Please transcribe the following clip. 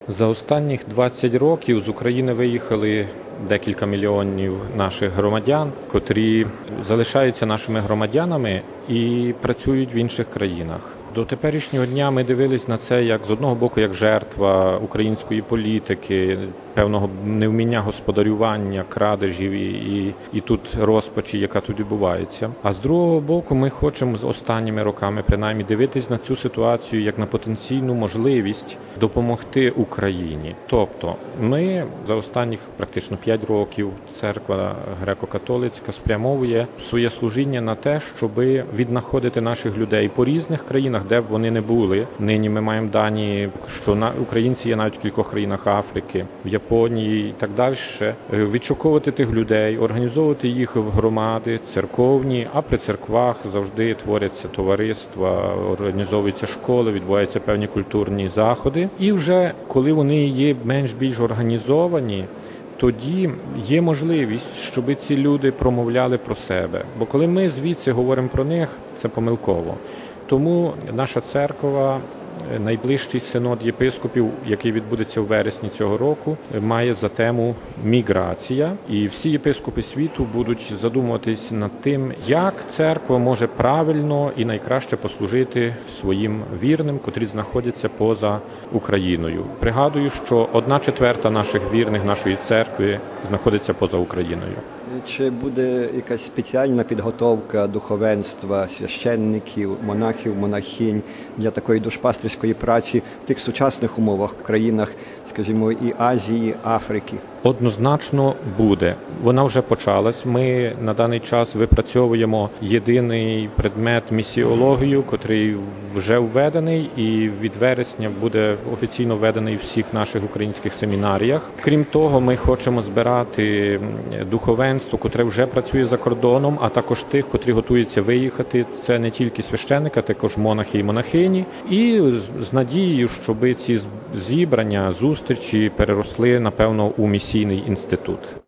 За останніх 20 років з України виїхали декілька мільйонів наших громадян, котрі залишаються нашими громадянами і працюють в інших країнах. До теперішнього дня ми дивились на це як з одного боку як жертва української політики, певного невміння господарювання, крадежів і тут розпачі, яка тут відбувається. А з другого боку ми хочемо з останніми роками принаймні дивитись на цю ситуацію як на потенційну можливість допомогти Україні. Тобто ми за останніх практично 5 років церква греко-католицька спрямовує своє служіння на те, щоб віднаходити наших людей по різних країнах, де б вони не були. Нині ми маємо дані, що українці є навіть в кількох країнах Африки, в Японії і так далі. Відшуковувати тих людей, організовувати їх в громади, церковні, а при церквах завжди творяться товариства, організовуються школи, відбуваються певні культурні заходи. І вже коли вони є менш-більш організовані, тоді є можливість, щоб ці люди промовляли про себе. Бо коли ми звідси говоримо про них, це помилково. Тому наша церква, найближчий синод єпископів, який відбудеться у вересні цього року, має за тему міграція. І всі єпископи світу будуть задумуватись над тим, як церква може правильно і найкраще послужити своїм вірним, котрі знаходяться поза Україною. Пригадую, що 1/4 наших вірних нашої церкви знаходиться поза Україною. Чи буде якась спеціальна підготовка духовенства, священників, монахів, монахинь для такої душпастерської праці в тих сучасних умовах в країнах, скажімо, і Азії, Африки? Однозначно буде. Вона вже почалась. Ми на даний час випрацьовуємо єдиний предмет місіологію, котрий вже введений і від вересня буде офіційно введений в всіх наших українських семінаріях. Крім того, ми хочемо збирати духовенство, котре вже працює за кордоном, а також тих, котрі готуються виїхати. Це не тільки священники, а також монахи і монахині. І з надією, щоб ці зібрання, зустрічі переросли, напевно, у місійний інститут.